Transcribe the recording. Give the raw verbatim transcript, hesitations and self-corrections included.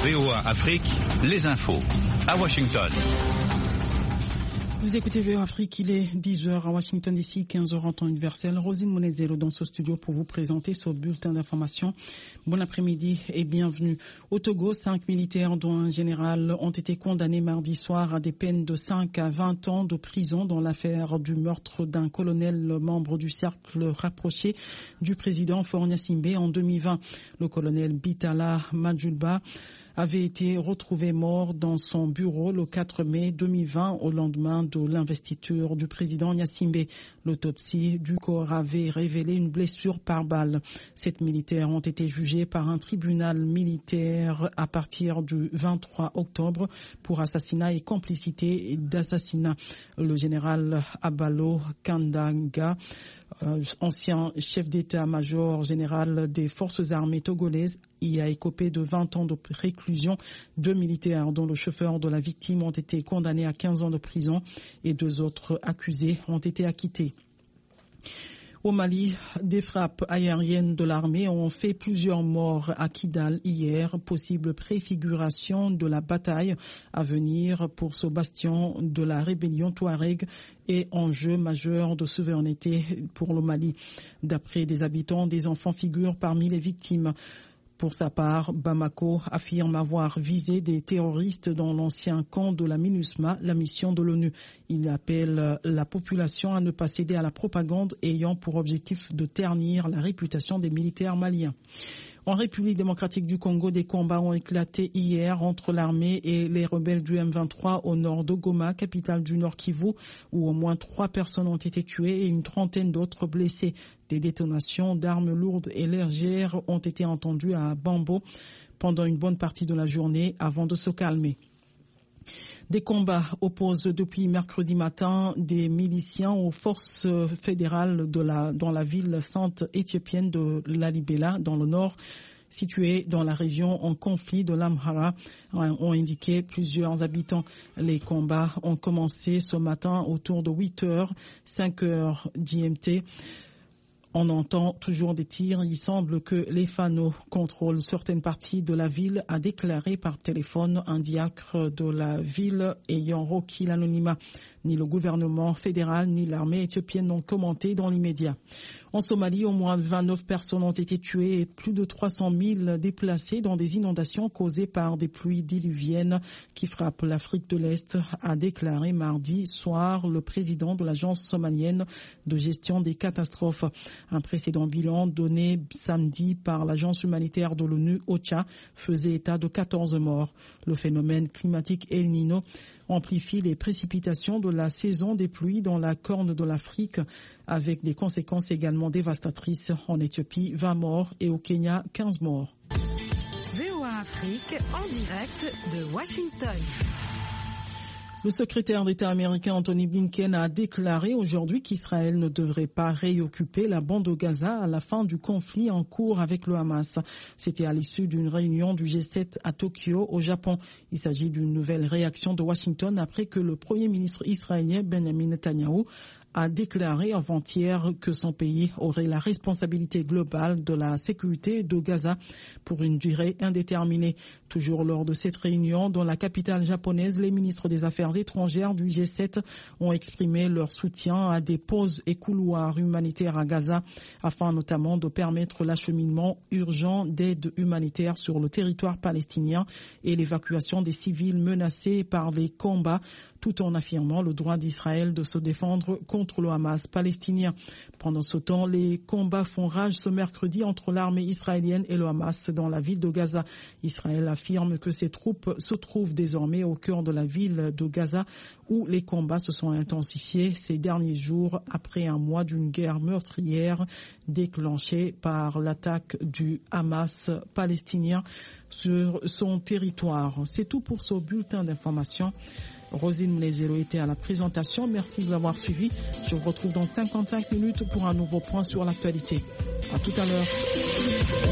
V O A Afrique, les infos à Washington. Vous écoutez V O A Afrique, il est dix heures à Washington D C, quinze heures en temps universel. Rosine Monezero dans ce studio pour vous présenter ce bulletin d'information. Bon après-midi et bienvenue. Au Togo, cinq militaires dont un général ont été condamnés mardi soir à des peines de cinq à vingt ans de prison dans l'affaire du meurtre d'un colonel membre du cercle rapproché du président Faure Gnassingbé en deux mille vingt. Le colonel Bitala Majulba avait été retrouvé mort dans son bureau le quatre mai deux mille vingt au lendemain de l'investiture du président Gnassingbé. L'autopsie du corps avait révélé une blessure par balle. Sept militaires ont été jugés par un tribunal militaire à partir du vingt-trois octobre pour assassinat et complicité d'assassinat. Le général Abalo Kandanga, Euh, ancien chef d'état-major général des forces armées togolaises, y a écopé de vingt ans de réclusion. Deux militaires, dont le chauffeur de la victime, ont été condamnés à quinze ans de prison et deux autres accusés ont été acquittés. Au Mali, des frappes aériennes de l'armée ont fait plusieurs morts à Kidal hier, possible préfiguration de la bataille à venir pour ce bastion de la rébellion Touareg et enjeu majeur de souveraineté pour le Mali. D'après des habitants, des enfants figurent parmi les victimes. Pour sa part, Bamako affirme avoir visé des terroristes dans l'ancien camp de la MINUSMA, la mission de l'ONU. Il appelle la population à ne pas céder à la propagande ayant pour objectif de ternir la réputation des militaires maliens. En République démocratique du Congo, des combats ont éclaté hier entre l'armée et les rebelles du M vingt-trois au nord de Goma, capitale du Nord Kivu, où au moins trois personnes ont été tuées et une trentaine d'autres blessées. Des détonations d'armes lourdes et légères ont été entendues à Bambo pendant une bonne partie de la journée avant de se calmer. Des combats opposent depuis mercredi matin des miliciens aux forces fédérales de la, dans la ville sainte éthiopienne de Lalibela, dans le nord, située dans la région en conflit de l'Amhara, ont indiqué plusieurs habitants. Les combats ont commencé ce matin autour de huit heures, cinq heures G M T. On entend toujours des tirs. Il semble que les Fano contrôlent certaines parties de la ville, a déclaré par téléphone un diacre de la ville ayant requis l'anonymat. Ni le gouvernement fédéral ni l'armée éthiopienne n'ont commenté dans l'immédiat. En Somalie, au moins vingt-neuf personnes ont été tuées et plus de trois cent mille déplacés dans des inondations causées par des pluies diluviennes qui frappent l'Afrique de l'Est, a déclaré mardi soir le président de l'agence somalienne de gestion des catastrophes. Un précédent bilan donné samedi par l'agence humanitaire de l'ONU, OCHA, faisait état de quatorze morts. Le phénomène climatique El Niño amplifie les précipitations de la saison des pluies dans la Corne de l'Afrique, avec des conséquences également dévastatrices. En Éthiopie, vingt morts et au Kenya, quinze morts. V O A Afrique en direct de Washington. Le secrétaire d'État américain Anthony Blinken a déclaré aujourd'hui qu'Israël ne devrait pas réoccuper la bande de Gaza à la fin du conflit en cours avec le Hamas. C'était à l'issue d'une réunion du G sept à Tokyo, au Japon. Il s'agit d'une nouvelle réaction de Washington après que le Premier ministre israélien Benjamin Netanyahou a déclaré avant-hier que son pays aurait la responsabilité globale de la sécurité de Gaza pour une durée indéterminée. Toujours lors de cette réunion, dans la capitale japonaise, les ministres des Affaires étrangères du G sept ont exprimé leur soutien à des pauses et couloirs humanitaires à Gaza, afin notamment de permettre l'acheminement urgent d'aide humanitaire sur le territoire palestinien et l'évacuation des civils menacés par les combats, tout en affirmant le droit d'Israël de se défendre contre le Hamas palestinien. Pendant ce temps, les combats font rage ce mercredi entre l'armée israélienne et le Hamas dans la ville de Gaza. Israël affirme que ses troupes se trouvent désormais au cœur de la ville de Gaza, où les combats se sont intensifiés ces derniers jours après un mois d'une guerre meurtrière déclenchée par l'attaque du Hamas palestinien sur son territoire. C'est tout pour ce bulletin d'information. Rosine Monezero était à la présentation. Merci de l'avoir suivi. Je vous retrouve dans cinquante-cinq minutes pour un nouveau point sur l'actualité. À tout à l'heure.